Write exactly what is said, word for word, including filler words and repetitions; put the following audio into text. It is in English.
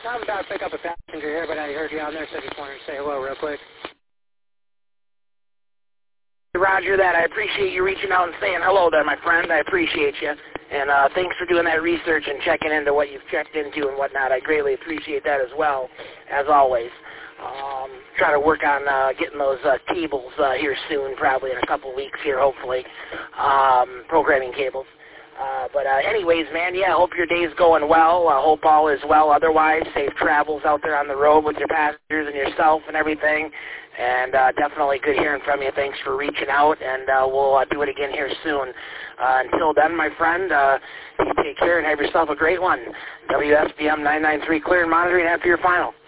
I'm about to pick up a passenger here, but I heard you on there, so I just wanted to say hello real quick. Roger that. I appreciate you reaching out and saying hello there, my friend. I appreciate you. And uh, thanks for doing that research and checking into what you've checked into and whatnot. I greatly appreciate that as well, as always. Um, try to work on uh, getting those uh, cables uh, here soon, probably in a couple of weeks here, hopefully, um, programming cables. Uh, but uh, anyways, man, yeah, I hope your day's going well. I hope all is well otherwise. Safe travels out there on the road with your passengers and yourself and everything. And uh, definitely good hearing from you. Thanks for reaching out, and uh, we'll uh, do it again here soon. Uh, until then, my friend, uh, you take care and have yourself a great one. W S B M nine nine three clear and monitoring after your final.